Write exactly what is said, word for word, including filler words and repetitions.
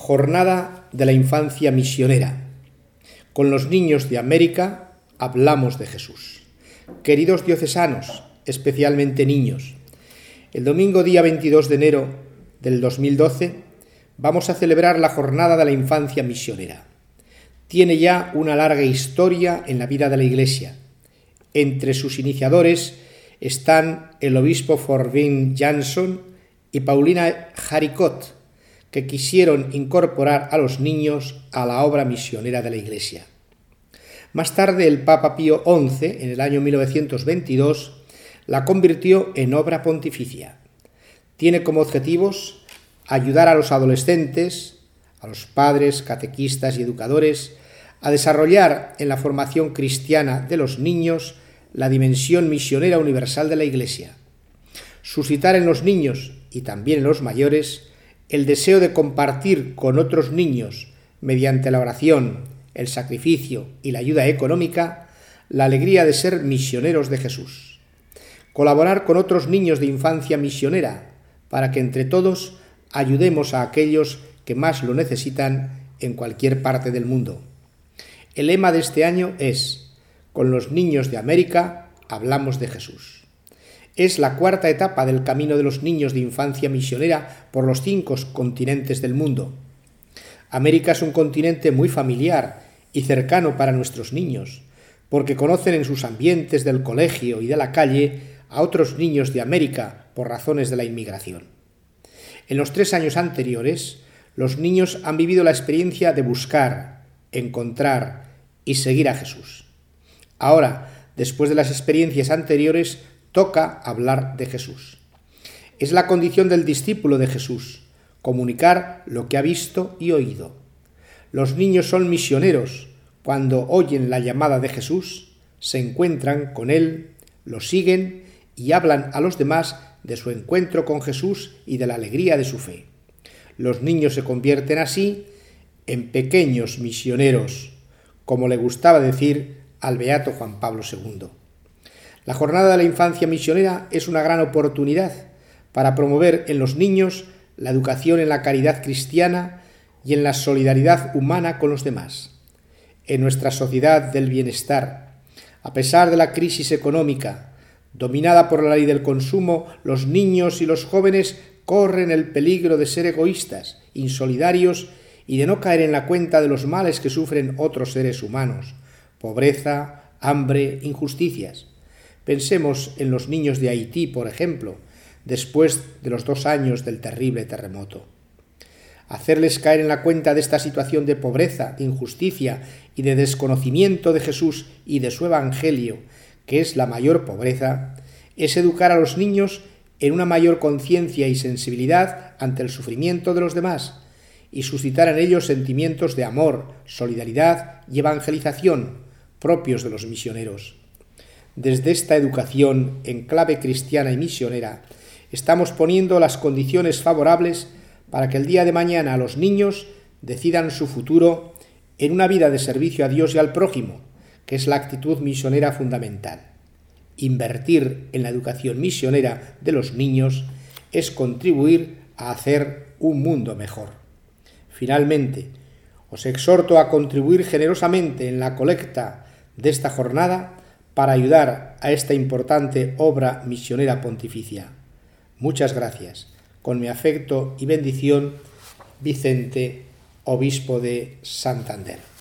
Jornada de la Infancia Misionera. Con los niños de América hablamos de Jesús. Queridos diocesanos, especialmente niños, el domingo día veintidós de enero del dos mil doce vamos a celebrar la Jornada de la Infancia Misionera. Tiene ya una larga historia en la vida de la Iglesia. Entre sus iniciadores están el obispo Forbin Jansson y Paulina Jaricot, que quisieron incorporar a los niños a la obra misionera de la Iglesia. Más tarde, el Papa Pío once, en el año mil novecientos veintidós, la convirtió en obra pontificia. Tiene como objetivos ayudar a los adolescentes, a los padres, catequistas y educadores a desarrollar en la formación cristiana de los niños la dimensión misionera universal de la Iglesia, suscitar en los niños y también en los mayores el deseo de compartir con otros niños, mediante la oración, el sacrificio y la ayuda económica, la alegría de ser misioneros de Jesús. Colaborar con otros niños de infancia misionera, para que entre todos ayudemos a aquellos que más lo necesitan en cualquier parte del mundo. El lema de este año es: con los niños de América hablamos de Jesús. Es la cuarta etapa del camino de los niños de infancia misionera por los cinco continentes del mundo. América es un continente muy familiar y cercano para nuestros niños, porque conocen en sus ambientes del colegio y de la calle a otros niños de América por razones de la inmigración. En los tres años anteriores, los niños han vivido la experiencia de buscar, encontrar y seguir a Jesús. Ahora, después de las experiencias anteriores, toca hablar de Jesús. Es la condición del discípulo de Jesús, comunicar lo que ha visto y oído. Los niños son misioneros cuando oyen la llamada de Jesús, se encuentran con Él, lo siguen y hablan a los demás de su encuentro con Jesús y de la alegría de su fe. Los niños se convierten así en pequeños misioneros, como le gustaba decir al beato Juan Pablo segundo. La Jornada de la Infancia Misionera es una gran oportunidad para promover en los niños la educación en la caridad cristiana y en la solidaridad humana con los demás. En nuestra sociedad del bienestar, a pesar de la crisis económica, dominada por la ley del consumo, los niños y los jóvenes corren el peligro de ser egoístas, insolidarios y de no caer en la cuenta de los males que sufren otros seres humanos: pobreza, hambre, injusticias. Pensemos en los niños de Haití, por ejemplo, después de los dos años del terrible terremoto. Hacerles caer en la cuenta de esta situación de pobreza, de injusticia y de desconocimiento de Jesús y de su Evangelio, que es la mayor pobreza, es educar a los niños en una mayor conciencia y sensibilidad ante el sufrimiento de los demás y suscitar en ellos sentimientos de amor, solidaridad y evangelización propios de los misioneros. Desde esta educación en clave cristiana y misionera, estamos poniendo las condiciones favorables para que el día de mañana los niños decidan su futuro en una vida de servicio a Dios y al prójimo, que es la actitud misionera fundamental. Invertir en la educación misionera de los niños es contribuir a hacer un mundo mejor. Finalmente, os exhorto a contribuir generosamente en la colecta de esta jornada para ayudar a esta importante obra misionera pontificia. Muchas gracias. Con mi afecto y bendición, Vicente, obispo de Santander.